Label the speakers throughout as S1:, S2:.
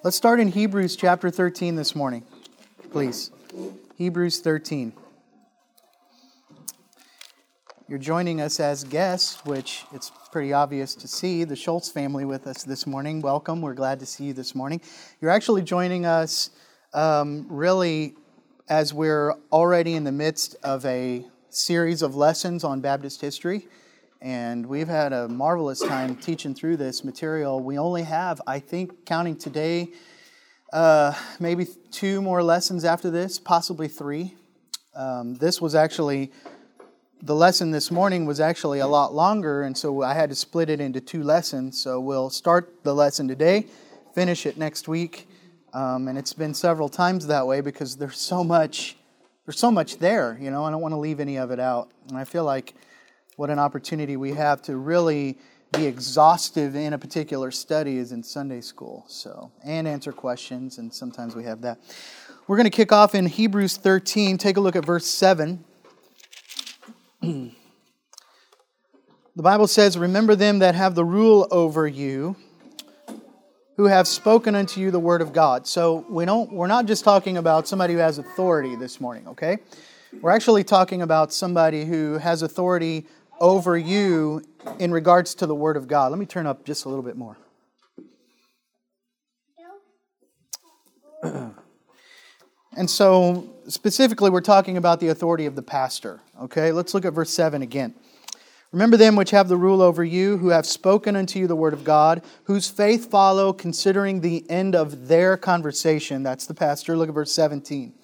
S1: Let's start in Hebrews chapter 13 this morning, please. Hebrews 13. You're joining us as guests, which it's pretty obvious to see. The Schultz family with us this morning. Welcome. We're glad to see you this morning. You're actually joining us really as we're already in the midst of a series of lessons on Baptist history. And we've had a marvelous time teaching through this material. We only have, I think, counting today, maybe 2 more lessons after this, possibly 3. This was actually, the lesson this morning was actually a lot longer, and so I had to split it into 2 lessons. So we'll start the lesson today, finish it next week. And it's been several times that way because there's so much there, I don't want to leave any of it out. And I feel like what an opportunity we have to really be exhaustive in a particular study is in Sunday school. And answer questions, and sometimes we have that. We're going to kick off in Hebrews 13. Take a look at verse 7. The Bible says, "Remember them that have the rule over you, who have spoken unto you the word of God." So we're not just talking about somebody who has authority this morning, okay? We're actually talking about somebody who has authority over you in regards to the Word of God. Let me turn up just a little bit more. And so, specifically, we're talking about the authority of the pastor. Okay, let's look at verse 7 again. "Remember them which have the rule over you, who have spoken unto you the Word of God, whose faith follow, considering the end of their conversation." That's the pastor. Look at verse 17.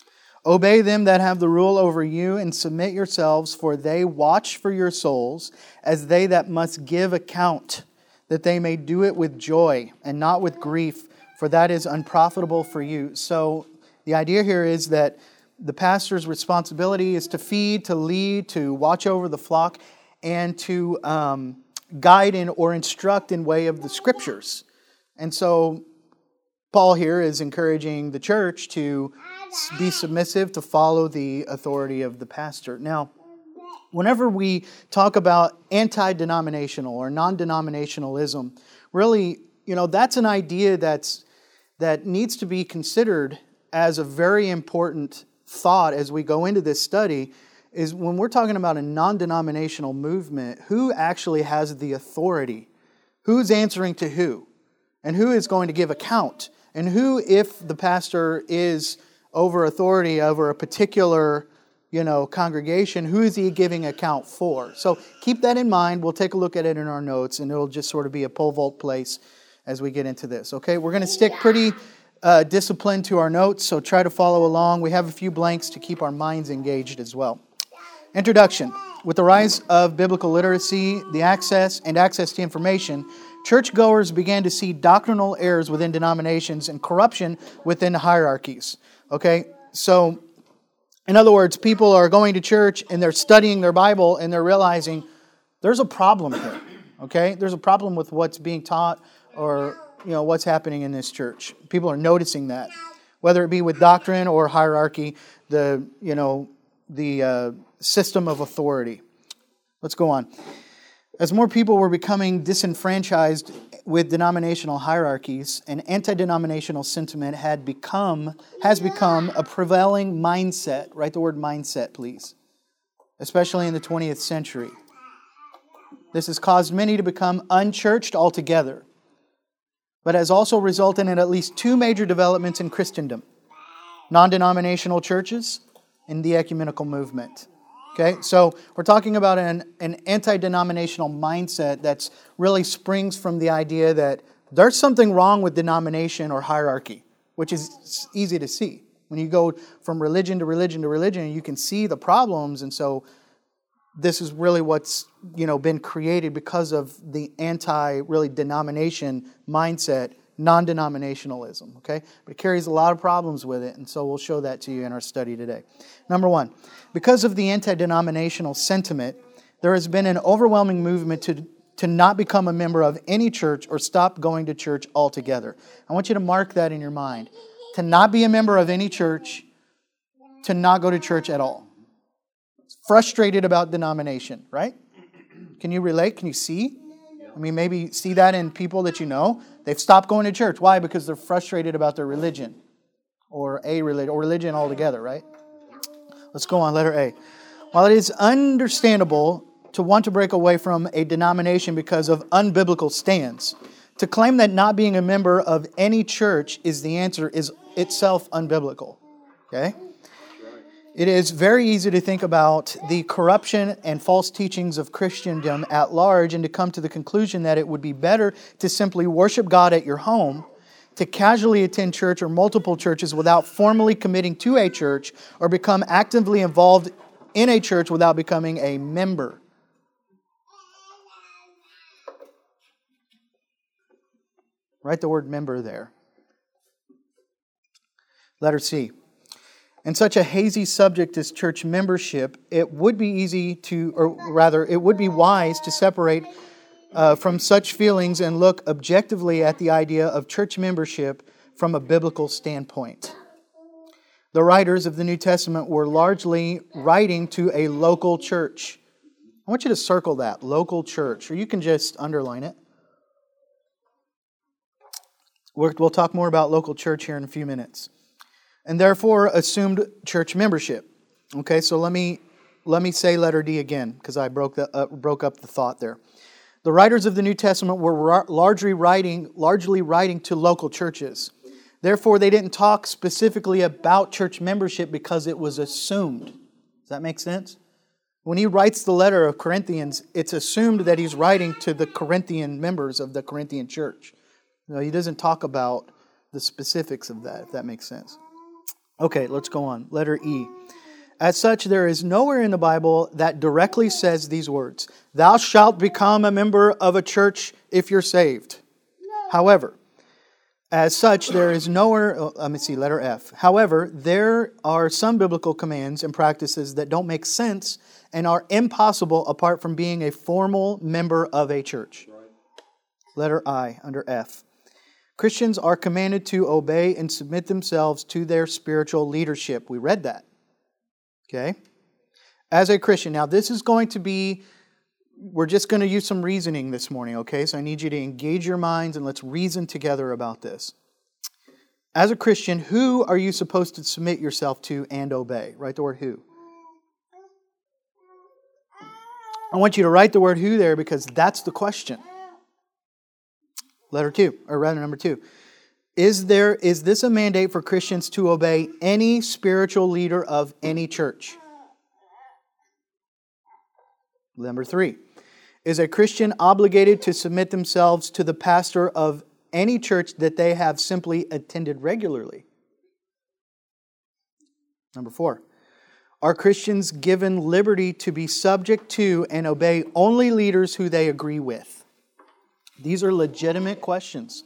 S1: "Obey them that have the rule over you, and submit yourselves, for they watch for your souls, as they that must give account, that they may do it with joy, and not with grief, for that is unprofitable for you." So the idea here is that the pastor's responsibility is to feed, to lead, to watch over the flock, and to guide in or instruct in way of the Scriptures. And so Paul here is encouraging the church to be submissive, to follow the authority of the pastor. Now, whenever we talk about anti-denominational or non-denominationalism, really, that's an idea that needs to be considered as a very important thought as we go into this study, is when we're talking about a non-denominational movement, who actually has the authority? Who's answering to who? And who is going to give account? And who, if the pastor is over authority over a particular, congregation, who is he giving account for? So keep that in mind. We'll take a look at it in our notes, and it'll just sort of be a pole vault place as we get into this. Okay, we're going to stick pretty disciplined to our notes, so try to follow along. We have a few blanks to keep our minds engaged as well. Introduction. With the rise of biblical literacy, the access to information, churchgoers began to see doctrinal errors within denominations and corruption within hierarchies. Okay, so in other words, people are going to church and they're studying their Bible and they're realizing there's a problem here. Okay, there's a problem with what's being taught or what's happening in this church. People are noticing that, whether it be with doctrine or hierarchy, the system of authority. Let's go on. As more people were becoming disenfranchised with denominational hierarchies, an anti-denominational sentiment has become a prevailing mindset. Write the word mindset, please. Especially in the 20th century. This has caused many to become unchurched altogether, but has also resulted in at least 2 major developments in Christendom: non-denominational churches and the ecumenical movement. Okay, so we're talking about an anti-denominational mindset that's really springs from the idea that there's something wrong with denomination or hierarchy, which is easy to see. When you go from religion to religion to religion, you can see the problems, and so this is really what's been created because of the anti-really denomination mindset, non-denominationalism. Okay, but it carries a lot of problems with it, and so we'll show that to you in our study today. Number 1, because of the anti-denominational sentiment, there has been an overwhelming movement to not become a member of any church or stop going to church altogether. I want you to mark that in your mind. To not be a member of any church, to not go to church at all. Frustrated about denomination, right? Can you relate? Can you see? I mean, maybe see that in people that you know. They've stopped going to church. Why? Because they're frustrated about their religion. Or religion altogether, right? Let's go on, letter A. While it is understandable to want to break away from a denomination because of unbiblical stands, to claim that not being a member of any church is the answer is itself unbiblical. Okay? It is very easy to think about the corruption and false teachings of Christendom at large and to come to the conclusion that it would be better to simply worship God at your home, to casually attend church or multiple churches without formally committing to a church, or become actively involved in a church without becoming a member. Write the word member there. Letter C. In such a hazy subject as church membership, it would be it would be wise to separate from such feelings and look objectively at the idea of church membership from a biblical standpoint. The writers of the New Testament were largely writing to a local church. I want you to circle that, local church, or you can just underline it. We'll talk more about local church here in a few minutes. And therefore assumed church membership. Okay, so let me say letter D again, because I broke up the thought there. The writers of the New Testament were largely writing to local churches. Therefore, they didn't talk specifically about church membership because it was assumed. Does that make sense? When he writes the letter of Corinthians, it's assumed that he's writing to the Corinthian members of the Corinthian church. No, he doesn't talk about the specifics of that, if that makes sense. Okay, let's go on. Letter E. As such, there is nowhere in the Bible that directly says these words, "Thou shalt become a member of a church if you're saved." However, as such, there is nowhere, letter F. However, there are some biblical commands and practices that don't make sense and are impossible apart from being a formal member of a church. Letter I, under F. Christians are commanded to obey and submit themselves to their spiritual leadership. We read that. Okay? As a Christian. Now, this is going to be, we're just going to use some reasoning this morning, okay? So I need you to engage your minds and let's reason together about this. As a Christian, who are you supposed to submit yourself to and obey? Write the word who. I want you to write the word who there because that's the question. Number 2. Is this a mandate for Christians to obey any spiritual leader of any church? Number 3. Is a Christian obligated to submit themselves to the pastor of any church that they have simply attended regularly? Number 4. Are Christians given liberty to be subject to and obey only leaders who they agree with? These are legitimate questions.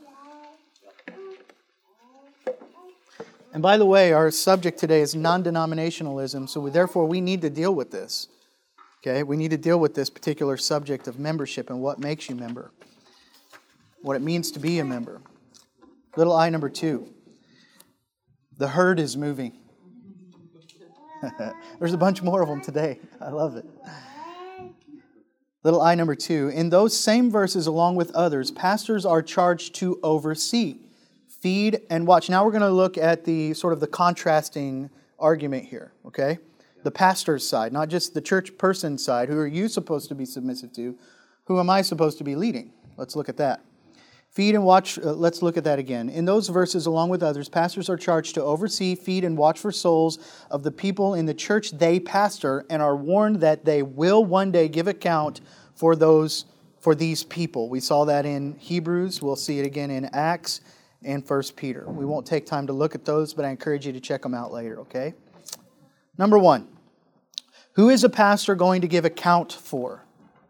S1: And by the way, our subject today is non-denominationalism, so therefore we need to deal with this. Okay, we need to deal with this particular subject of membership and what makes you member. What it means to be a member. Little I number 2. The herd is moving. There's a bunch more of them today. I love it. Little I number 2. In those same verses, along with others, pastors are charged to oversee, feed, and watch. Now we're going to look at the sort of the contrasting argument here, okay? The pastor's side, not just the church person's side. Who are you supposed to be submissive to? Who am I supposed to be leading? Let's look at that. Feed and watch, let's look at that again. In those verses, along with others, pastors are charged to oversee, feed, and watch for souls of the people in the church they pastor and are warned that they will one day give account for these people. We saw that in Hebrews. We'll see it again in Acts and 1 Peter. We won't take time to look at those, but I encourage you to check them out later, okay? Number 1. Who is a pastor going to give account for?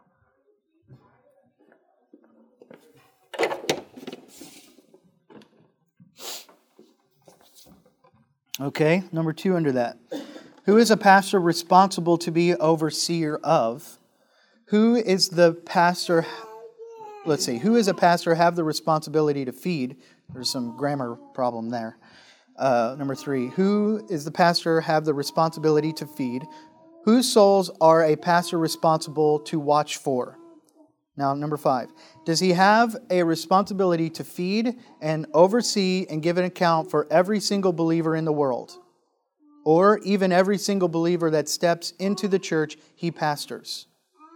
S1: Okay, number 2 under that. Who is a pastor responsible to be overseer of? Who is the pastor? Let's see. Who is a pastor have the responsibility to feed? There's some grammar problem there. Number 3. Who is the pastor have the responsibility to feed? Whose souls are a pastor responsible to watch for? Now, number 5. Does he have a responsibility to feed and oversee and give an account for every single believer in the world? Or even every single believer that steps into the church he pastors?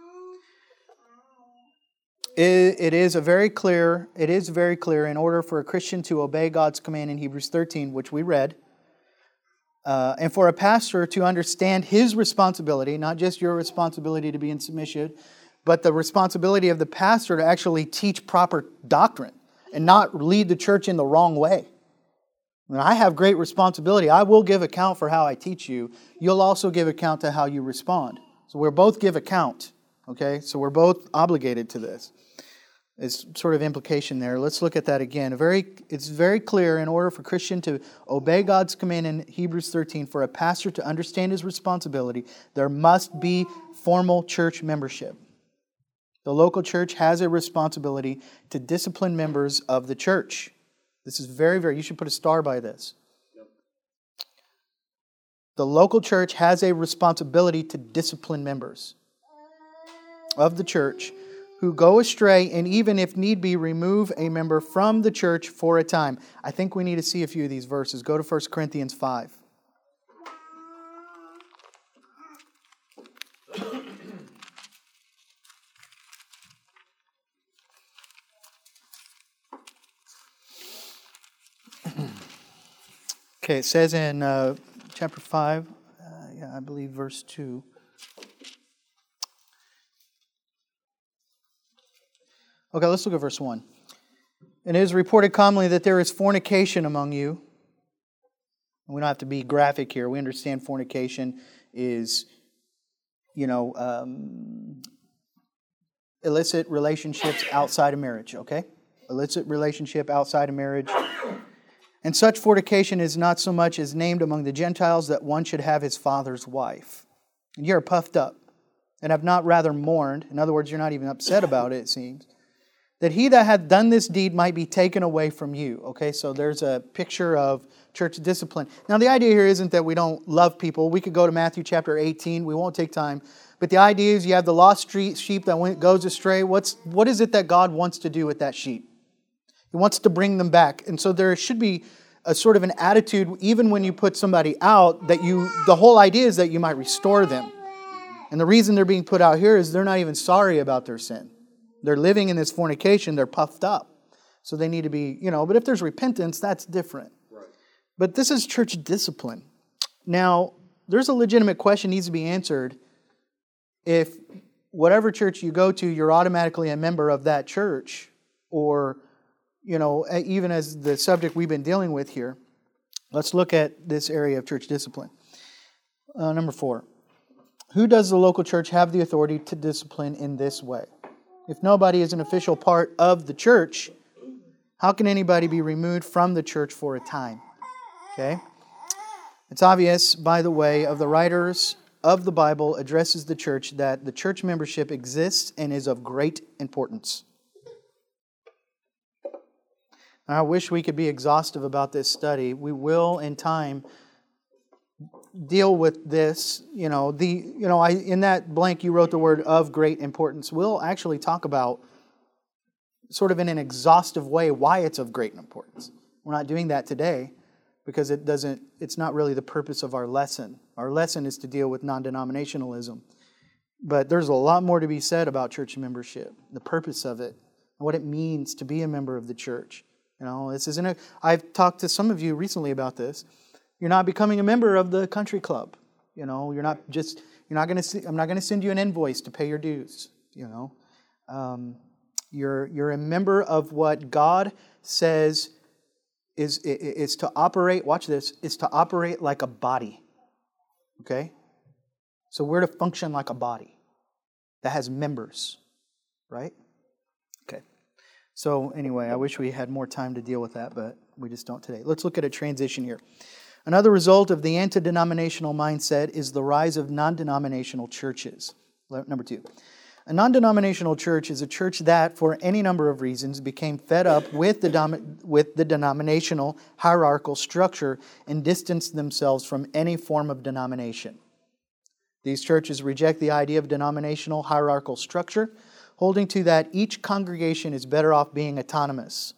S1: It is very clear in order for a Christian to obey God's command in Hebrews 13, which we read, and for a pastor to understand his responsibility, not just your responsibility to be in submission, but the responsibility of the pastor to actually teach proper doctrine and not lead the church in the wrong way. When I have great responsibility, I will give account for how I teach you. You'll also give account to how you respond. So we'll both give account. Okay? So we're both obligated to this. It's sort of implication there. Let's look at that again. It's very clear in order for a Christian to obey God's command in Hebrews 13, for a pastor to understand his responsibility, there must be formal church membership. The local church has a responsibility to discipline members of the church. This is you should put a star by this. Yep. The local church has a responsibility to discipline members of the church who go astray, and even if need be, remove a member from the church for a time. I think we need to see a few of these verses. Go to 1 Corinthians 5. Okay, it says in chapter 5, I believe verse 2. Okay, let's look at verse 1. And it is reported commonly that there is fornication among you. And we don't have to be graphic here. We understand fornication is, illicit relationships outside of marriage, okay? Illicit relationship outside of marriage. And such fornication is not so much as named among the Gentiles that one should have his father's wife. And you are puffed up, and have not rather mourned. In other words, you're not even upset about it seems. That he that hath done this deed might be taken away from you. Okay, so there's a picture of church discipline. Now the idea here isn't that we don't love people. We could go to Matthew chapter 18. We won't take time. But the idea is you have the lost sheep that goes astray. What is it that God wants to do with that sheep? He wants to bring them back. And so there should be a sort of an attitude, even when you put somebody out, that the whole idea is that you might restore them. And the reason they're being put out here is they're not even sorry about their sin. They're living in this fornication. They're puffed up. So they need to be, but if there's repentance, that's different. Right. But this is church discipline. Now, there's a legitimate question needs to be answered. If whatever church you go to, you're automatically a member of that church, or even as the subject we've been dealing with here, let's look at this area of church discipline. Number 4. Who does the local church have the authority to discipline in this way? If nobody is an official part of the church, how can anybody be removed from the church for a time? Okay? It's obvious, by the way, of the writers of the Bible addresses the church that the church membership exists and is of great importance. I wish we could be exhaustive about this study. We will, in time, deal with this. In that blank you wrote the word "of great importance." We'll actually talk about, sort of in an exhaustive way, why it's of great importance. We're not doing that today because it's not really the purpose of our lesson. Our lesson is to deal with non-denominationalism. But there's a lot more to be said about church membership, the purpose of it, and what it means to be a member of the church. This isn't I've talked to some of you recently about this. You're not becoming a member of the country club. I'm not going to send you an invoice to pay your dues. You're a member of what God says is to operate. Watch this. Is to operate like a body. Okay, so we're to function like a body that has members, right? Okay. So anyway, I wish we had more time to deal with that, but we just don't today. Let's look at a transition here. Another result of the anti-denominational mindset is the rise of non-denominational churches. Number 2. A non-denominational church is a church that, for any number of reasons, became fed up with the denominational hierarchical structure and distanced themselves from any form of denomination. These churches reject the idea of denominational hierarchical structure, holding to that each congregation is better off being autonomous.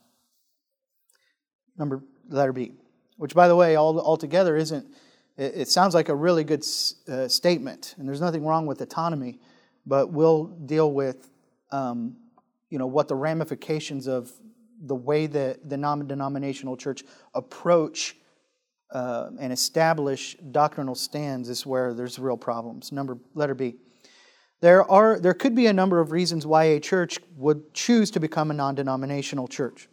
S1: Letter B, which, by the way, altogether isn't, it sounds like a really good statement, and there's nothing wrong with autonomy, but we'll deal with what the ramifications of the way that the non-denominational church approach and establish doctrinal stands is where there's real problems. Letter B. There could be a number of reasons why a church would choose to become a non-denominational church.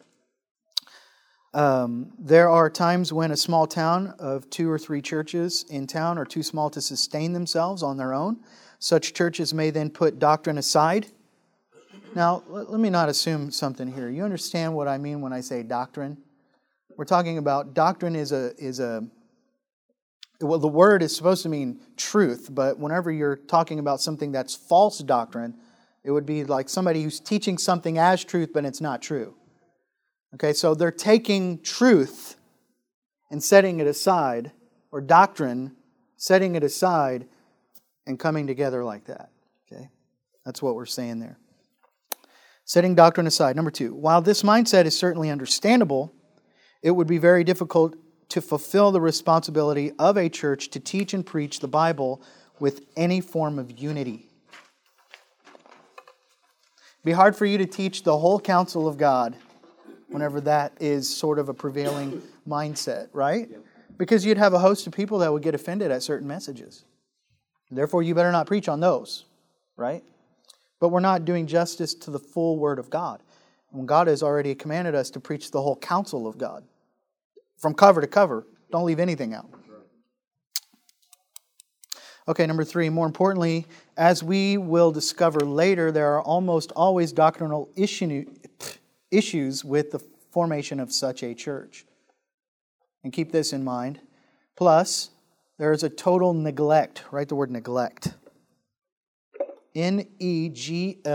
S1: There are times when a small town of 2 or 3 churches in town are too small to sustain themselves on their own. Such churches may then put doctrine aside. Now, let me not assume something here. You understand what I mean when I say doctrine? We're talking about doctrine well, the word is supposed to mean truth, but whenever you're talking about something that's false doctrine, it would be like somebody who's teaching something as truth, but it's not true. Okay, so they're taking truth and setting it aside, or doctrine, setting it aside, and coming together like that. Okay, that's what we're saying there. Setting doctrine aside. Number 2, while this mindset is certainly understandable, it would be very difficult to fulfill the responsibility of a church to teach and preach the Bible with any form of unity. It'd be hard for you to teach the whole counsel of God whenever that is sort of a prevailing mindset, right? Because you'd have a host of people that would get offended at certain messages. Therefore, you better not preach on those, right? But we're not doing justice to the full Word of God. When God has already commanded us to preach the whole counsel of God. From cover to cover. Don't leave anything out. Okay, number 3. More importantly, as we will discover later, there are almost always doctrinal issues with the formation of such a church. And keep this in mind. Plus, there is a total neglect. Write the word neglect. Neglect.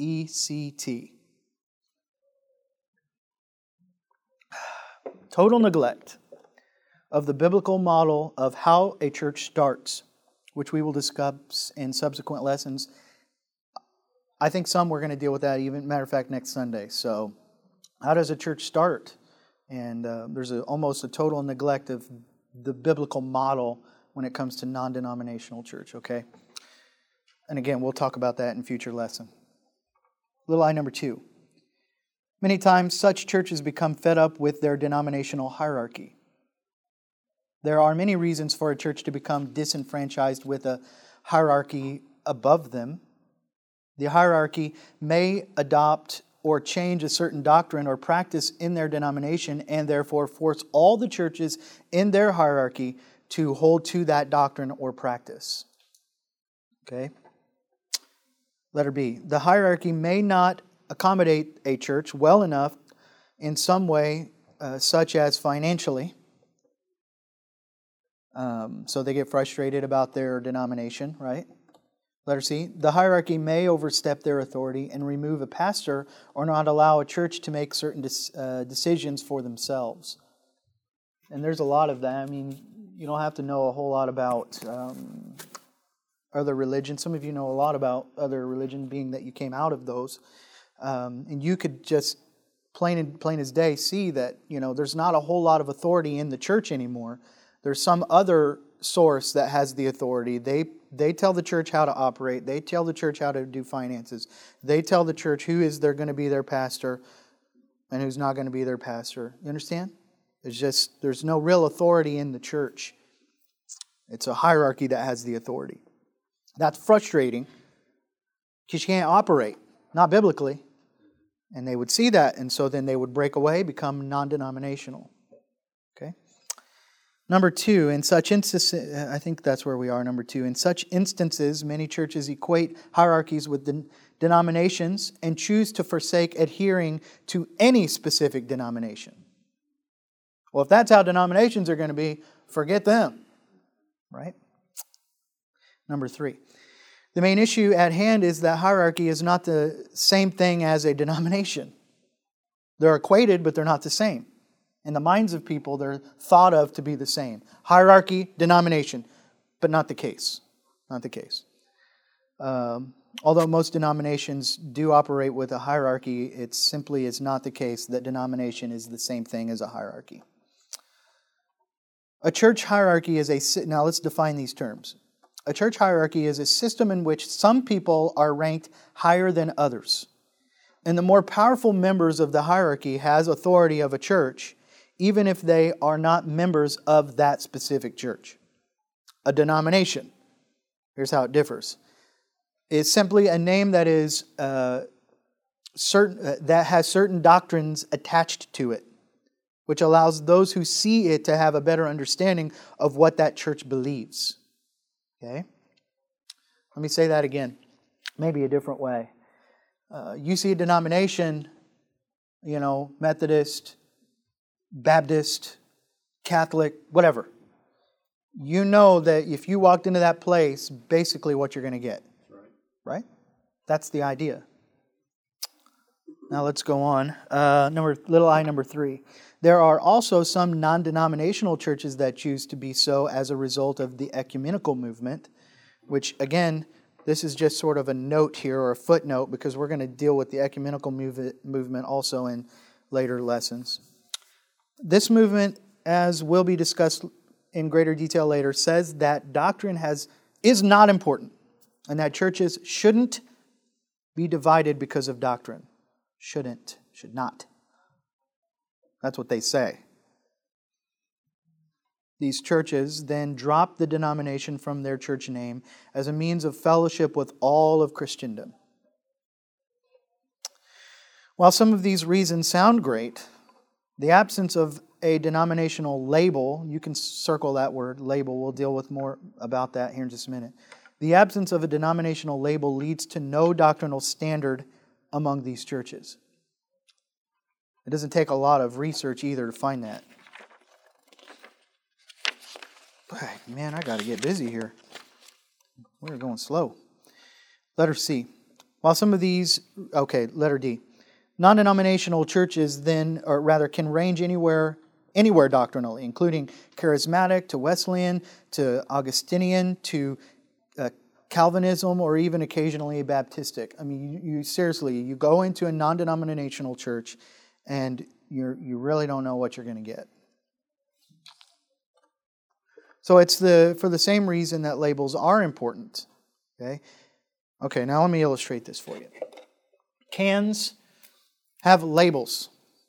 S1: Total neglect of the biblical model of how a church starts, which we will discuss in subsequent lessons. I think we're going to deal with that, even matter of fact, next Sunday. So, how does a church start? And there's almost a total neglect of the biblical model when it comes to non-denominational church, okay? And again, we'll talk about that in future lesson. Little I number 2. Many times, such churches become fed up with their denominational hierarchy. There are many reasons for a church to become disenfranchised with a hierarchy above them. The hierarchy may adopt or change a certain doctrine or practice in their denomination and therefore force all the churches in their hierarchy to hold to that doctrine or practice. Okay? Letter B. The hierarchy may not accommodate a church well enough in some way, such as financially. So they get frustrated about their denomination, right? Letter C. The hierarchy may overstep their authority and remove a pastor or not allow a church to make certain decisions for themselves. And there's a lot of that. I mean, you don't have to know a whole lot about other religions. Some of you know a lot about other religion, being that you came out of those. And you could just plain as day see that, there's not a whole lot of authority in the church anymore. There's some other source that has the authority. They tell the church how to operate. They tell the church how to do finances. They tell the church who is going to be their pastor and who's not going to be their pastor. You understand? There's no real authority in the church. It's a hierarchy that has the authority. That's frustrating because you can't operate, not biblically. And they would see that, and so then they would break away, become non-denominational. Okay? Number 2, in such instances, I think that's where we are, number 2. In such instances, many churches equate hierarchies with denominations and choose to forsake adhering to any specific denomination. Well, if that's how denominations are going to be, forget them. Right? Number 3. The main issue at hand is that hierarchy is not the same thing as a denomination. They're equated, but they're not the same. In the minds of people, they're thought of to be the same. Hierarchy, denomination, but not the case. Not the case. Although most denominations do operate with a hierarchy, it simply is not the case that denomination is the same thing as a hierarchy. A church hierarchy is now let's define these terms. A church hierarchy is a system in which some people are ranked higher than others. And the more powerful members of the hierarchy has authority of a church, even if they are not members of that specific church. A denomination, here's how it differs, is simply a name that is that has certain doctrines attached to it, which allows those who see it to have a better understanding of what that church believes. Okay? Let me say that again, maybe a different way. You see a denomination, Methodist, Baptist, Catholic, whatever. You know that if you walked into that place, basically what you're going to get. Right? That's the idea. Now let's go on. Number 3. There are also some non-denominational churches that choose to be so as a result of the ecumenical movement, which again, this is just sort of a note here or a footnote because we're going to deal with the ecumenical movement also in later lessons. This movement, as will be discussed in greater detail later, says that doctrine is not important and that churches shouldn't be divided because of doctrine. Should not. That's what they say. These churches then drop the denomination from their church name as a means of fellowship with all of Christendom. While some of these reasons sound great, the absence of a denominational label, you can circle that word, label, we'll deal with more about that here in just a minute. The absence of a denominational label leads to no doctrinal standard among these churches. It doesn't take a lot of research either to find that. Man, I got to get busy here. We're going slow. Letter C. While some of these, letter D. Non-denominational churches then, or rather, can range anywhere doctrinally, including charismatic to Wesleyan to Augustinian to Calvinism or even occasionally Baptistic. I mean, you seriously, you go into a non-denominational church and you really don't know what you're going to get. So it's for the same reason that labels are important. Okay, now let me illustrate this for you. Cans have labels.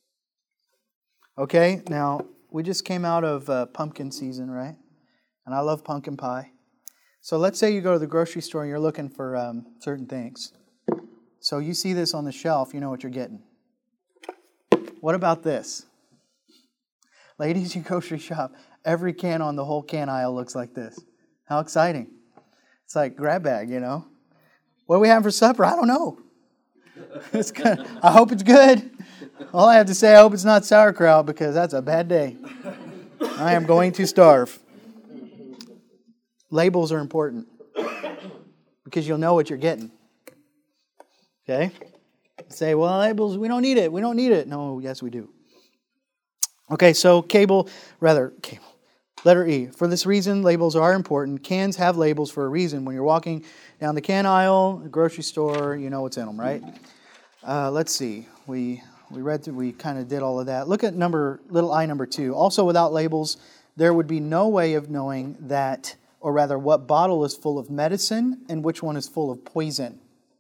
S1: Okay, now we just came out of pumpkin season, right? And I love pumpkin pie. So let's say you go to the grocery store and you're looking for certain things. So you see this on the shelf, you know what you're getting. What about this? Ladies, you grocery shop. Every can on the whole can aisle looks like this. How exciting. It's like grab bag, What do we have for supper? I don't know. It's good. I hope it's good. All I have to say, I hope it's not sauerkraut because that's a bad day. I am going to starve. Labels are important because you'll know what you're getting. Okay? Say, well, labels, we don't need it. We don't need it. No, yes, we do. Okay, so letter E. For this reason, labels are important. Cans have labels for a reason. When you're walking down the can aisle, the grocery store, you know what's in them, right? Let's see. We kind of did all of that. Look at little I number 2. Also, without labels, there would be no way of knowing that, or rather, what bottle is full of medicine and which one is full of poison.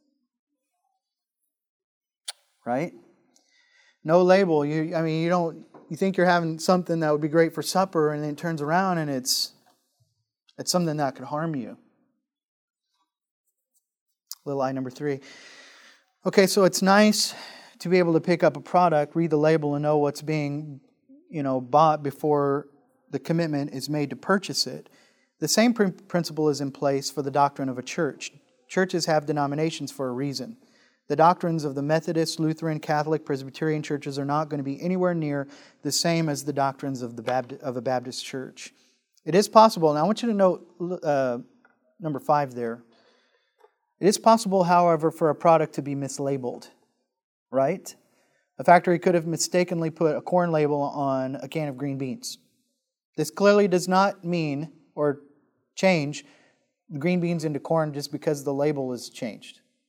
S1: Right? No label. You think you're having something that would be great for supper, and then it turns around and it's something that could harm you. Little I number 3. Okay, so it's nice to be able to pick up a product, read the label, and know what's being, bought before the commitment is made to purchase it. The same principle is in place for the doctrine of a church. Churches have denominations for a reason. The doctrines of the Methodist, Lutheran, Catholic, Presbyterian churches are not going to be anywhere near the same as the doctrines of a Baptist church. It is possible, and I want you to note number 5 there. It is possible, however, for a product to be mislabeled, right? A factory could have mistakenly put a corn label on a can of green beans. This clearly does not mean or change the green beans into corn just because the label is changed.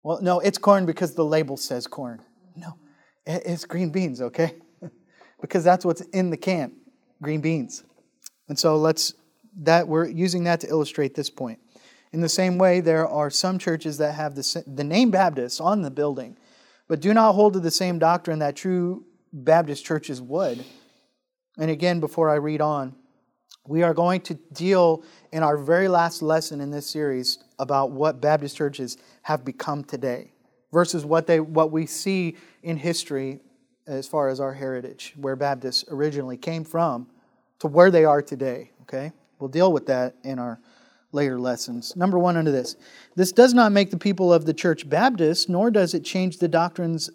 S1: Well, no, it's corn because the label says corn. No, it's green beans, okay? Because that's what's in the can, green beans. And so we're using that to illustrate this point. In the same way, there are some churches that have the name Baptist on the building, but do not hold to the same doctrine that true Baptist churches would. And again, before I read on, we are going to deal in our very last lesson in this series about what Baptist churches have become today versus what we see in history as far as our heritage, where Baptists originally came from to where they are today. Okay? We'll deal with that in our later lessons. Number one under this. This does not make the people of the church Baptist, nor does it change the doctrines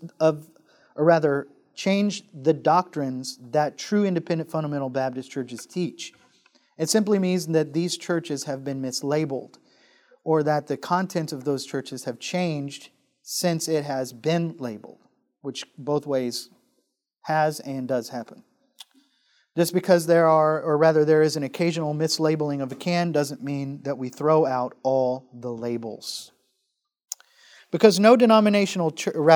S1: change the doctrines that true independent fundamental Baptist churches teach. It simply means that these churches have been mislabeled, or that the content of those churches have changed since it has been labeled, which both ways has and does happen. Just because there is an occasional mislabeling of a can doesn't mean that we throw out all the labels. Because non-denominational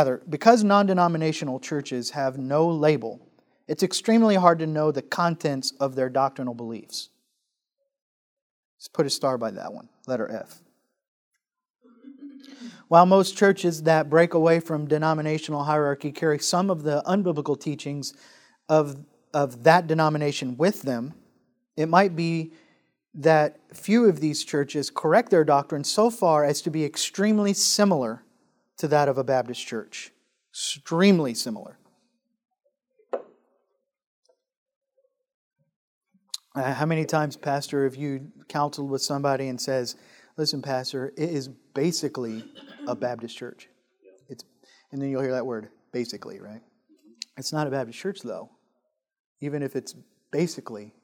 S1: churches have no label, it's extremely hard to know the contents of their doctrinal beliefs. Let's put a star by that one, letter F. While most churches that break away from denominational hierarchy carry some of the unbiblical teachings of that denomination with them, it might be that few of these churches correct their doctrine so far as to be extremely similar to that of a Baptist church. Extremely similar. How many times, Pastor, have you counseled with somebody and says, listen, Pastor, it is basically a Baptist church. And then you'll hear that word, basically, right? It's not a Baptist church, though. Even if it's basically,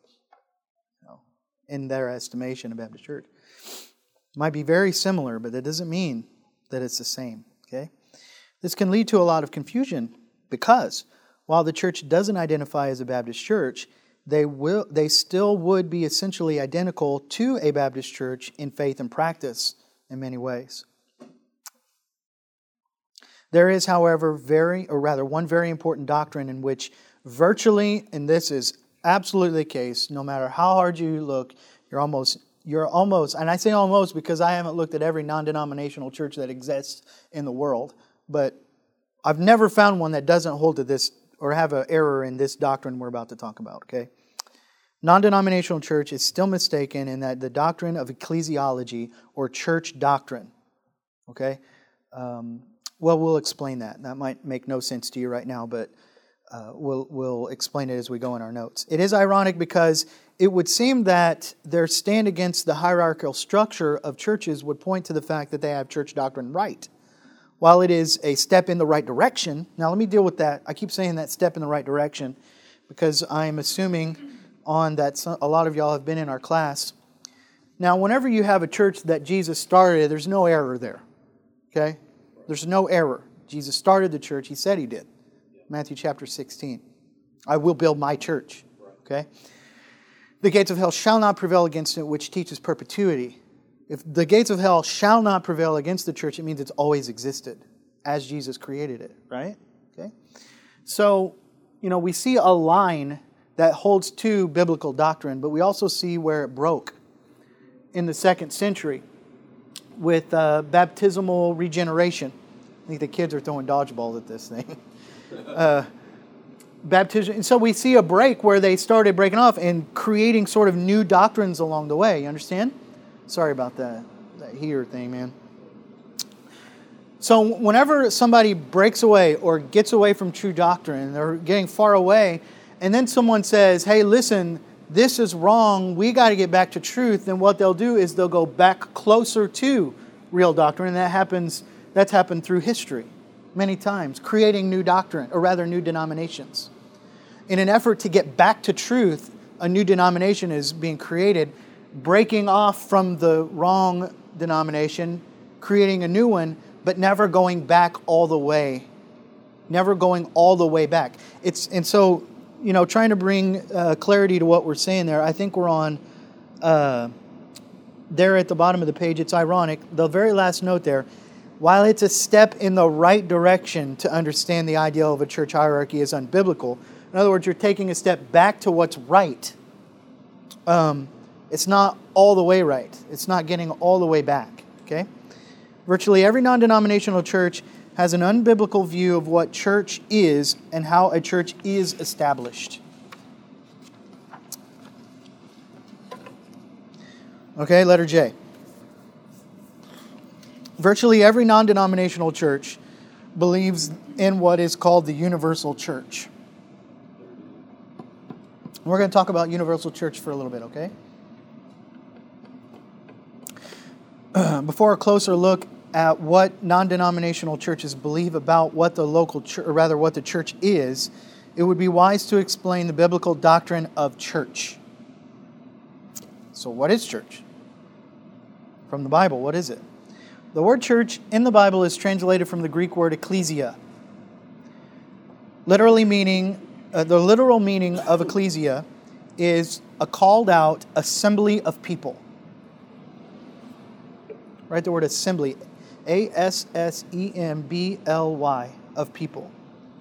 S1: in their estimation, a Baptist church. It might be very similar, but that doesn't mean that it's the same. Okay? This can lead to a lot of confusion because while the church doesn't identify as a Baptist church, they still would be essentially identical to a Baptist church in faith and practice in many ways. There is, however, one very important doctrine in which virtually, and this is absolutely the case, no matter how hard you look, you're almost, and I say almost because I haven't looked at every non-denominational church that exists in the world, but I've never found one that doesn't hold to this or have an error in this doctrine we're about to talk about, okay? Non-denominational church is still mistaken in that the doctrine of ecclesiology or church doctrine, okay? We'll explain that. That might make no sense to you right now, but we'll explain it as we go in our notes. It is ironic because it would seem that their stand against the hierarchical structure of churches would point to the fact that they have church doctrine right. While it is a step in the right direction, now let me deal with that. I keep saying that step in the right direction because I'm assuming that a lot of y'all have been in our class. Now, whenever you have a church that Jesus started, there's no error there. Okay? There's no error. Jesus started the church. He said He did. Matthew chapter 16. I will build my church. Okay? The gates of hell shall not prevail against it, which teaches perpetuity. If the gates of hell shall not prevail against the church, it means it's always existed as Jesus created it, right? Okay? So, we see a line that holds to biblical doctrine, but we also see where it broke in the 2nd century with baptismal regeneration. I think the kids are throwing dodgeballs at this thing. Baptism. And so we see a break where they started breaking off and creating sort of new doctrines along the way. You understand? Sorry about that heater thing, man. So whenever somebody breaks away or gets away from true doctrine, they're getting far away, and then someone says, hey, listen, this is wrong, we got to get back to truth, then what they'll do is they'll go back closer to real doctrine, and that's happened through history many times, creating new doctrine, or rather new denominations. In an effort to get back to truth, a new denomination is being created, breaking off from the wrong denomination, creating a new one, but never going back all the way. Never going all the way back. So, trying to bring clarity to what we're saying there, I think we're on there at the bottom of the page. It's ironic. The very last note there, while it's a step in the right direction to understand the ideal of a church hierarchy as unbiblical, in other words, you're taking a step back to what's right, it's not all the way right. It's not getting all the way back. Okay? Virtually every non-denominational church has an unbiblical view of what church is and how a church is established. Okay, letter J. Virtually every non-denominational church believes in what is called the universal church. We're going to talk about universal church for a little bit, okay? Before a closer look at what non-denominational churches believe about what the local church, or rather what the church is, it would be wise to explain the biblical doctrine of church. So what is church? From the Bible, what is it? The word church in the Bible is translated from the Greek word ecclesia. Literally meaning, the literal meaning of ecclesia is a called out assembly of people. Write the word assembly. A-S-S-E-M-B-L-Y, of people.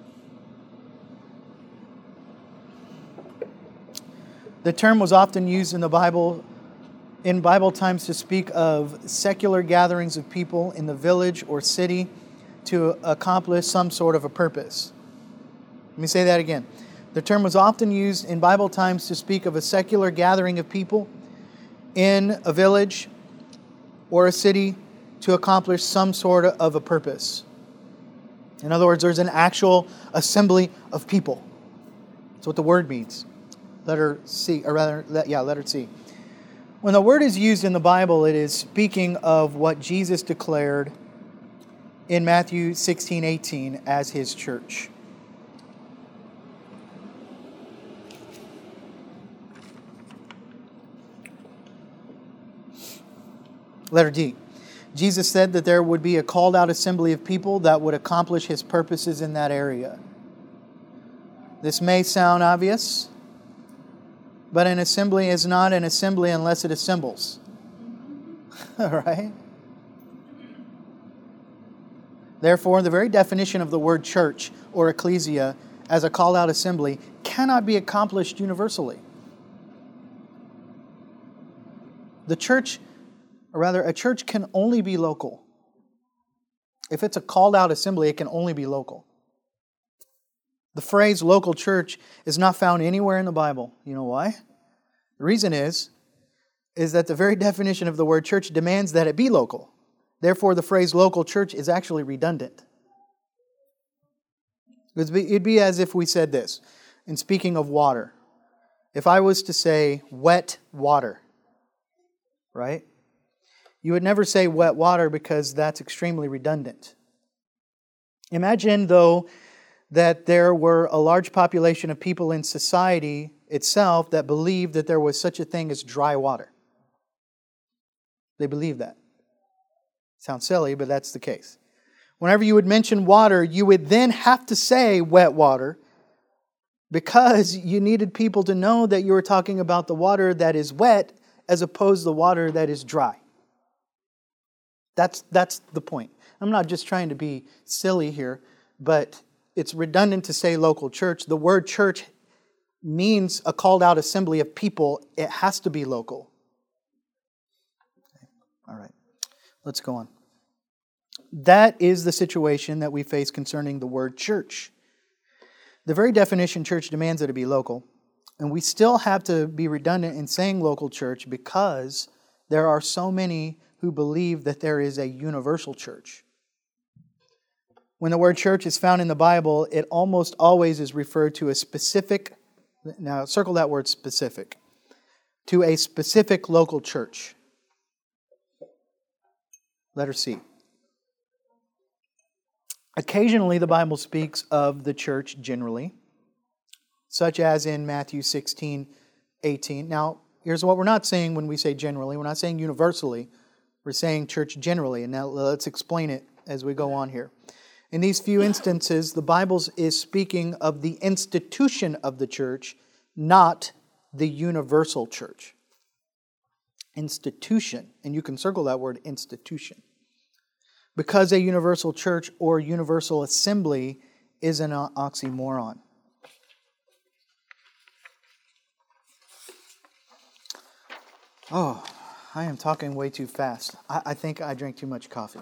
S1: The term was often used in the Bible, in Bible times, to speak of secular gatherings of people in the village or city to accomplish some sort of a purpose. Let me say that again. The term was often used in Bible times to speak of a secular gathering of people in a village or a city to accomplish some sort of a purpose. In other words, there's an actual assembly of people. That's what the word means. Letter C, or rather, letter C. When the word is used in the Bible, it is speaking of what Jesus declared in Matthew 16:18 as His church. Letter D. Jesus said that there would be a called out assembly of people that would accomplish His purposes in that area. This may sound obvious, but an assembly is not an assembly unless it assembles. All right? Therefore, the very definition of the word church or ecclesia as a called out assembly cannot be accomplished universally. The church, or rather, a church can only be local. If it's a called out assembly, it can only be local. The phrase local church is not found anywhere in the Bible. You know why? The reason is that the very definition of the word church demands that it be local. Therefore, the phrase local church is actually redundant. It'd be as if we said this, in speaking of water. If I was to say wet water, right? You would never say wet water because that's extremely redundant. Imagine, though, that there were a large population of people in society itself that believed that there was such a thing as dry water. They believed that. Sounds silly, but that's the case. Whenever you would mention water, you would then have to say wet water because you needed people to know that you were talking about the water that is wet as opposed to the water that is dry. That's the point. I'm not just trying to be silly here, but it's redundant to say local church. The word church means a called out assembly of people. It has to be local. Okay. All right. Let's go on. That is the situation that we face concerning the word church. The very definition church demands that it be local. And we still have to be redundant in saying local church because there are so many who believe that there is a universal church. When the word church is found in the Bible, it almost always is referred to a specific, now circle that word specific, to a specific local church. Letter C. Occasionally, the Bible speaks of the church generally, such as in Matthew 16:18. Now, here's what we're not saying when we say generally. We're not saying universally. We're saying church generally. And now let's explain it as we go on here. In these few instances, the Bible is speaking of the institution of the church, not the universal church. Institution. And you can circle that word institution. because a universal church or universal assembly is an oxymoron. Oh, I am talking way too fast. I think I drank too much coffee.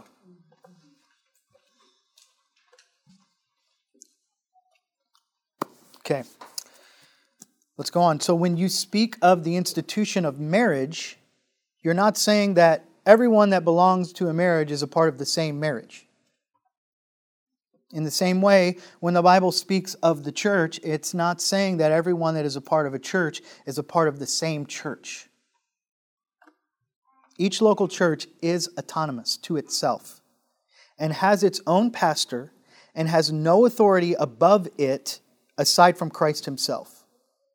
S1: Okay, let's go on. So when you speak of the institution of marriage, you're not saying that everyone that belongs to a marriage is a part of the same marriage. In the same way, when the Bible speaks of the church, it's not saying that everyone that is a part of a church is a part of the same church. Each local church is autonomous to itself and has its own pastor and has no authority above it aside from Christ Himself.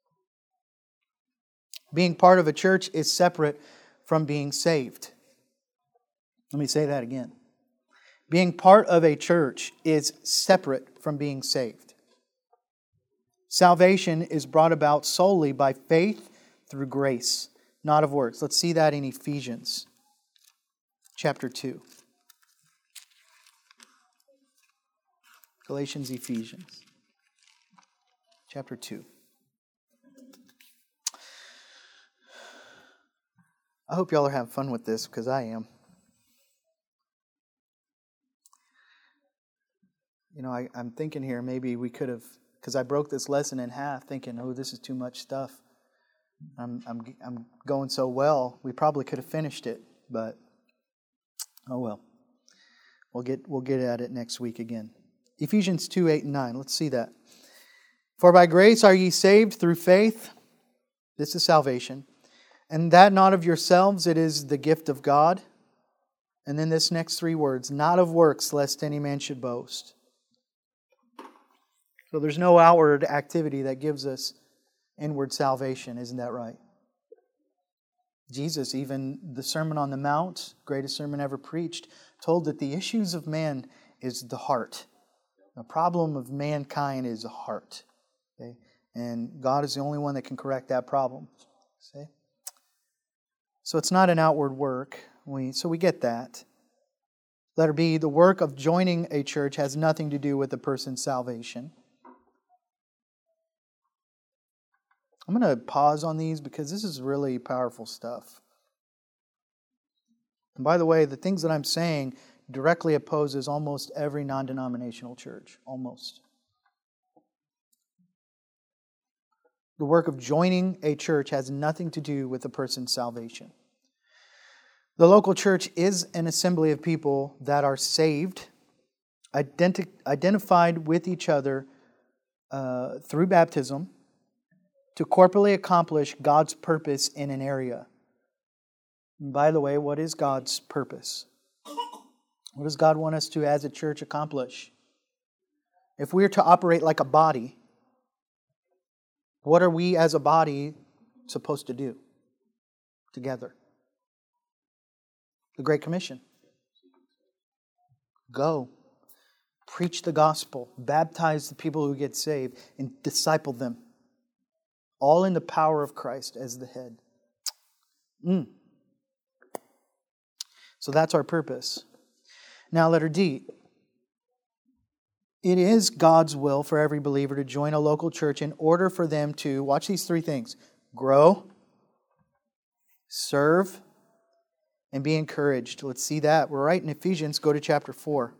S1: Being part of a church is separate from being saved. Let me say that again. Being part of a church is separate from being saved. Salvation is brought about solely by faith through grace, not of works. Let's see that in Ephesians chapter 2. Galatians, Ephesians chapter 2. I hope y'all are having fun with this because I am. You know, I'm thinking here maybe we could have, because I broke this lesson in half thinking, oh, this is too much stuff. I'm going so well, we probably could have finished it, but oh well. We'll get at it next week again. Ephesians 2, 8 and 9. Let's see that. For by grace are ye saved through faith. This is salvation. And that not of yourselves, it is the gift of God. And then this next three words, not of works, lest any man should boast. So there's no outward activity that gives us inward salvation, isn't that right? Jesus, even the Sermon on the Mount, greatest sermon ever preached, told that the issues of man is the heart. The problem of mankind is the heart. Okay? And God is the only one that can correct that problem. See? So it's not an outward work. So we get that. Letter B, the work of joining a church has nothing to do with a person's salvation. I'm going to pause on these because this is really powerful stuff. And by the way, the things that I'm saying directly opposes almost every non-denominational church. Almost. The work of joining a church has nothing to do with a person's salvation. The local church is an assembly of people that are saved, identified with each other through baptism, to corporately accomplish God's purpose in an area. And by the way, what is God's purpose? What does God want us to, as a church, accomplish? If we are to operate like a body, what are we as a body supposed to do together? The Great Commission. Go. Preach the gospel. Baptize the people who get saved and disciple them. All in the power of Christ as the head. So that's our purpose. Now, letter D. It is God's will for every believer to join a local church in order for them to, watch these three things, grow, serve, and be encouraged. Let's see that. We're right in Ephesians. Go to chapter 4.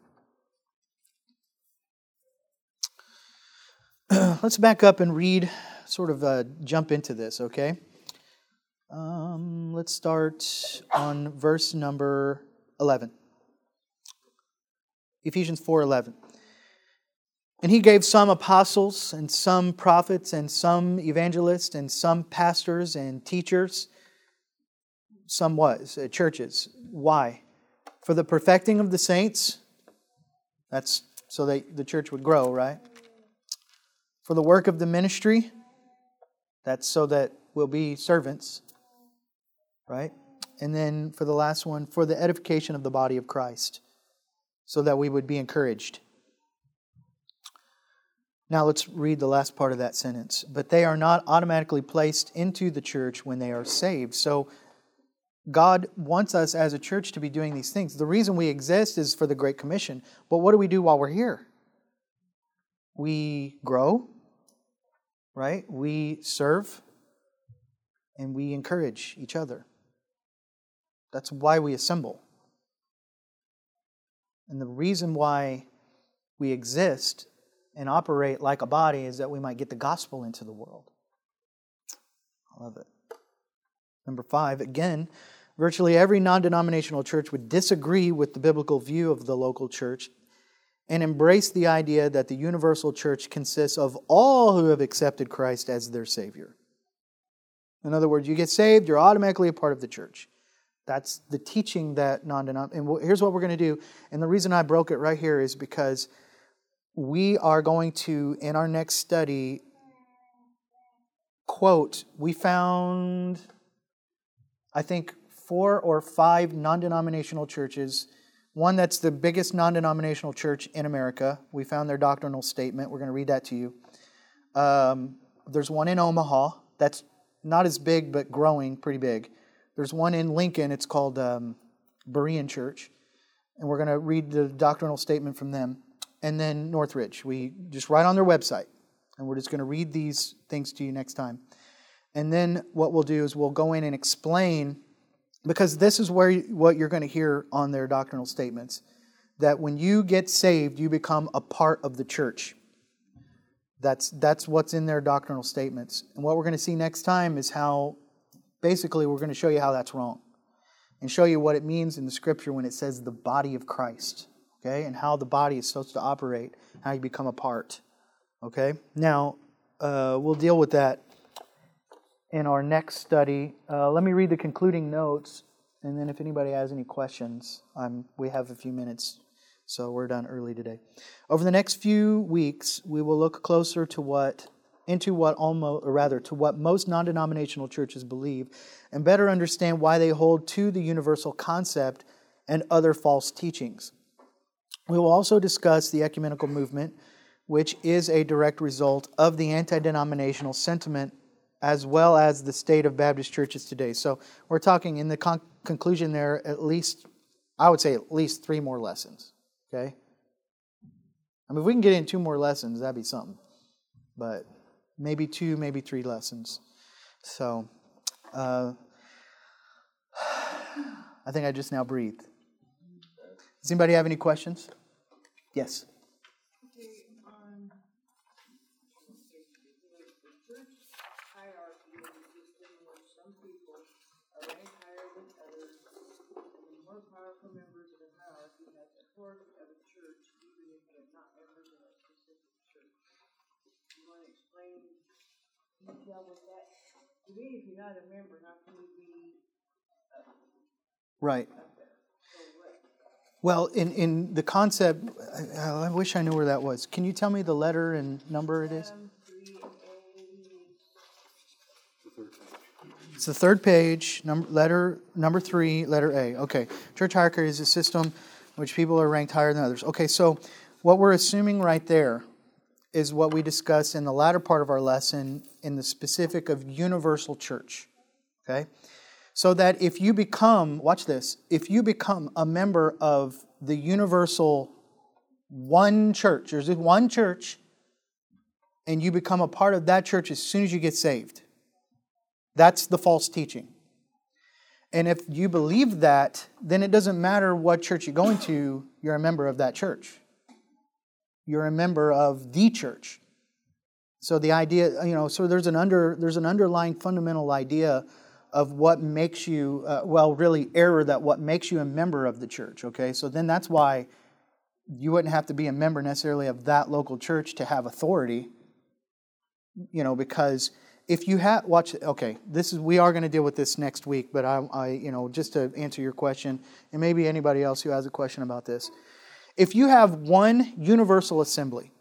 S1: Let's back up and read, sort of jump into this, okay? Let's start on verse number 11. Ephesians 4:11. And He gave some apostles and some prophets and some evangelists and some pastors and teachers. Some what? Churches. Why? For the perfecting of the saints. That's so that the church would grow, right? For the work of the ministry. That's so that we'll be servants, right? And then for the last one, for the edification of the body of Christ, so that we would be encouraged. Now let's read the last part of that sentence. But they are not automatically placed into the church when they are saved. So God wants us as a church to be doing these things. The reason we exist is for the Great Commission. But what do we do while we're here? We grow, right? We serve, and we encourage each other. That's why we assemble. And the reason why we exist and operate like a body is that we might get the gospel into the world. I love it. Number 5, again, virtually every non-denominational church would disagree with the biblical view of the local church and embrace the idea that the universal church consists of all who have accepted Christ as their Savior. In other words, you get saved, you're automatically a part of the church. That's the teaching that non-denominational... And here's what we're going to do. And the reason I broke it right here is because we are going to, in our next study, quote, we found, I think, 4 or 5 non-denominational churches. One that's the biggest non-denominational church in America. We found their doctrinal statement. We're going to read that to you. There's one in Omaha that's not as big, but growing pretty big. There's one in Lincoln. It's called Berean Church. And we're going to read the doctrinal statement from them. And then Northridge. We just write on their website. And we're just going to read these things to you next time. And then what we'll do is we'll go in and explain, because this is what you're going to hear on their doctrinal statements, that when you get saved, you become a part of the church. That's what's in their doctrinal statements. And what we're going to see next time is how, basically, we're going to show you how that's wrong. And show you what it means in the Scripture when it says the body of Christ. Okay? And how the body is supposed to operate, how you become a part. Okay? Now, we'll deal with that in our next study. Let me read the concluding notes, and then if anybody has any questions, we have a few minutes, so we're done early today. Over the next few weeks, we will look closer to what most non-denominational churches believe, and better understand why they hold to the universal concept and other false teachings. We will also discuss the ecumenical movement, which is a direct result of the anti-denominational sentiment, as well as the state of Baptist churches today. So we're talking in the conclusion there, I would say at least 3 more lessons. Okay? I mean, if we can get in 2 more lessons, that'd be something. But maybe 2, maybe 3 lessons. So, I think I just now breathed. Does anybody have any questions? Yes.
S2: If you're not a member, how can you be
S1: right. Well, in the concept, I wish I knew where that was. Can you tell me the letter and number it is? It's the 3rd page, number 3, letter A. Okay. Church hierarchy is a system in which people are ranked higher than others. Okay, so what we're assuming right there is what we discussed in the latter part of our lesson in the specific of universal church. Okay? So that if you become, watch this, if you become a member of the universal one church, there's one church, and you become a part of that church as soon as you get saved. That's the false teaching. And if you believe that, then it doesn't matter what church you're going to, you're a member of that church. You're a member of the church. So the idea, so there's an underlying fundamental idea of what makes you, what makes you a member of the church, okay? So then that's why you wouldn't have to be a member necessarily of that local church to have authority, because if you have, we are going to deal with this next week, but I just to answer your question, and maybe anybody else who has a question about this, if you have one universal assembly,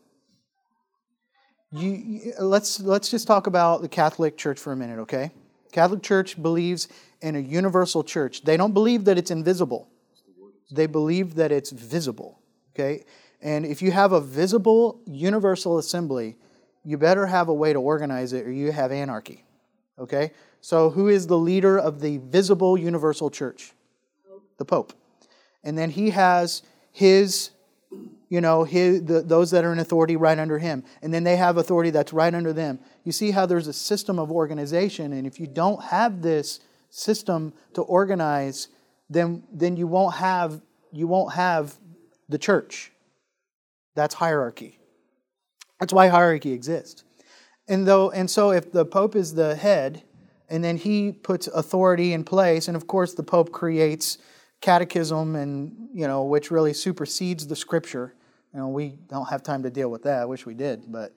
S1: let's just talk about the Catholic Church for a minute, okay? Catholic Church believes in a universal church. They don't believe that it's invisible. They believe that it's visible, okay? And if you have a visible universal assembly, you better have a way to organize it or you have anarchy, okay? So who is the leader of the visible universal church? The Pope. And then he has his, those that are in authority right under him. And then they have authority that's right under them. You see how there's a system of organization, and if you don't have this system to organize, then you won't have the church. That's hierarchy. That's why hierarchy exists. And so if the Pope is the head, and then he puts authority in place, and of course the Pope creates catechism, and which really supersedes the Scripture. We don't have time to deal with that. I wish we did, but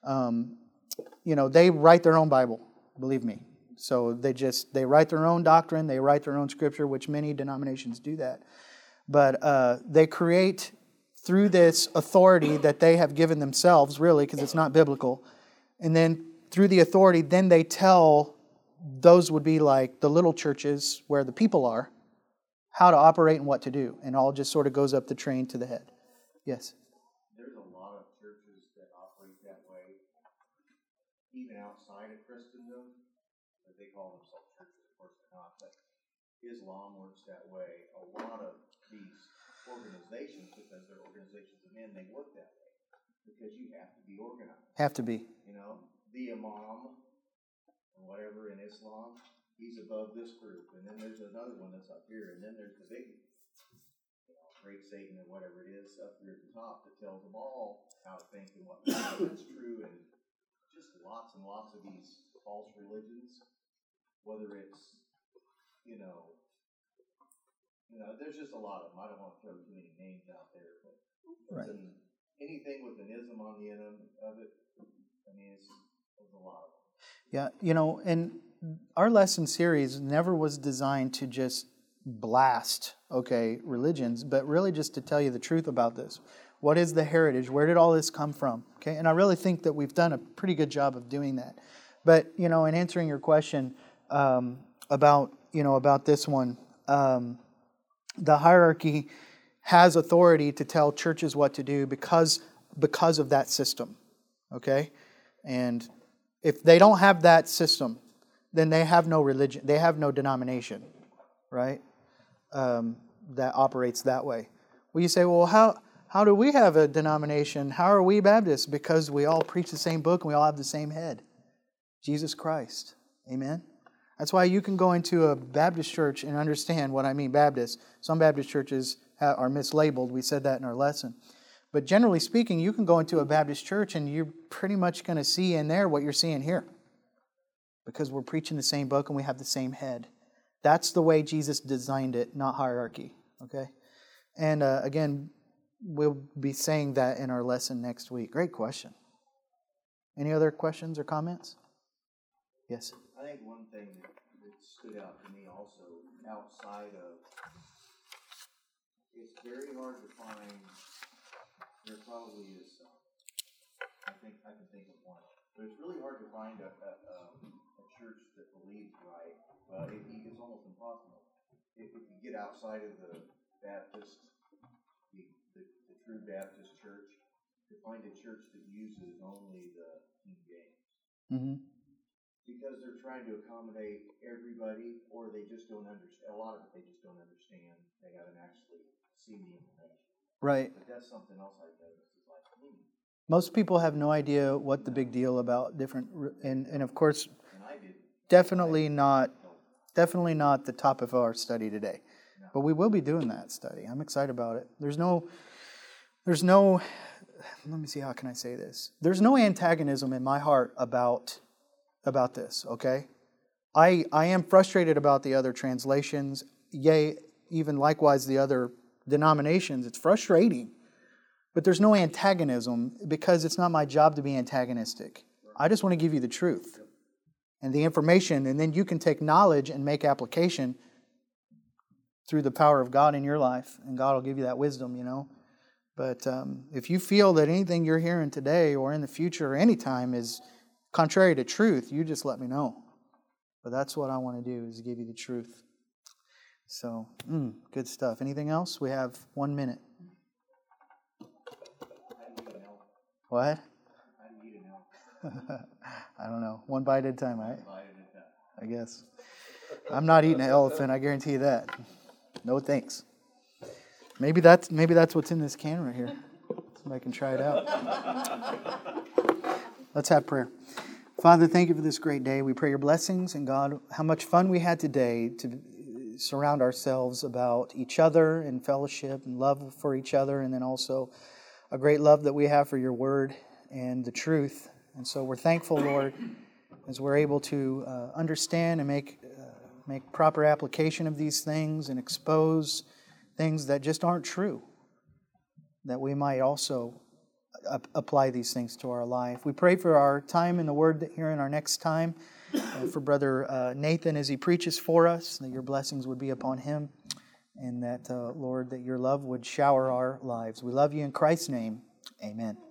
S1: they write their own Bible. Believe me. So they write their own doctrine. They write their own Scripture, which many denominations do that. But they create through this authority that they have given themselves, really, because it's not biblical. And then through the authority, then they tell those would be like the little churches where the people are, how to operate and what to do. And all just sort of goes up the train to the head. Yes?
S3: There's a lot of churches that operate that way, even outside of Christendom. But they call themselves churches, of course they're not. But Islam works that way. A lot of these organizations, because they're organizations of men, they work that way. Because you have to be organized.
S1: Have to be.
S3: The imam, or whatever in Islam, he's above this group. And then there's another one that's up here. And then there's the big, great Satan or whatever it is up here at the top that tells them all how to think and what that's true. And just lots and lots of these false religions, whether it's, there's just a lot of them. I don't want to throw too many names out there, but
S1: right.
S3: Anything with an ism on the end of it, there's a lot of them.
S1: Yeah, and our lesson series never was designed to just blast, religions, but really just to tell you the truth about this. What is the heritage? Where did all this come from? Okay, and I really think that we've done a pretty good job of doing that. But, in answering your question about this one, the hierarchy has authority to tell churches what to do because of that system, okay? And if they don't have that system, then they have no religion, they have no denomination, right? That operates that way. Well, you say, well, how do we have a denomination? How are we Baptists? Because we all preach the same book and we all have the same head, Jesus Christ. Amen? That's why you can go into a Baptist church and understand what I mean Baptist. Some Baptist churches are mislabeled. We said that in our lesson. But generally speaking, you can go into a Baptist church and you're pretty much going to see in there what you're seeing here. Because we're preaching the same book and we have the same head. That's the way Jesus designed it, not hierarchy. Okay? And again, we'll be saying that in our lesson next week. Great question. Any other questions or comments? Yes?
S3: I think one thing that stood out to me also, outside of, it's very hard to find, there probably is some, I can think of one, but it's really hard to find a church that believes right. Well, it's almost impossible. If you get outside of the Baptist, the true Baptist church, to find a church that uses only the King James.
S1: Mm-hmm.
S3: Because they're trying to accommodate everybody, or they just don't understand. A lot of it they just don't understand. They haven't actually seen the information.
S1: Right.
S3: But that's something else I've noticed. It's like,
S1: most people have no idea what the big deal about different, and of course,
S3: and I did.
S1: definitely not the top of our study today. No. But we will be doing that study. I'm excited about it. There's no, let me see, how can I say this? There's no antagonism in my heart about this, okay? I am frustrated about the other translations, yea, even likewise the other denominations. It's frustrating. But there's no antagonism because it's not my job to be antagonistic. I just want to give you the truth and the information, and then you can take knowledge and make application through the power of God in your life, and God will give you that wisdom, But if you feel that anything you're hearing today or in the future or any time is contrary to truth, you just let me know. But that's what I want to do, is give you the truth. So, good stuff. Anything else? We have 1 minute. What? I don't know. One bite at a time, right? I guess. I'm not eating an elephant, I guarantee you that. No thanks. Maybe that's what's in this can right here. Somebody can try it out. Let's have prayer. Father, thank you for this great day. We pray your blessings, and God, how much fun we had today to surround ourselves about each other in fellowship and love for each other, and then also a great love that we have for your word and the truth. And so we're thankful, Lord, as we're able to understand and make proper application of these things and expose things that just aren't true, that we might also apply these things to our life. We pray for our time in the Word here in our next time, for Brother Nathan as he preaches for us, that your blessings would be upon him, and that, Lord, that your love would shower our lives. We love you in Christ's name. Amen.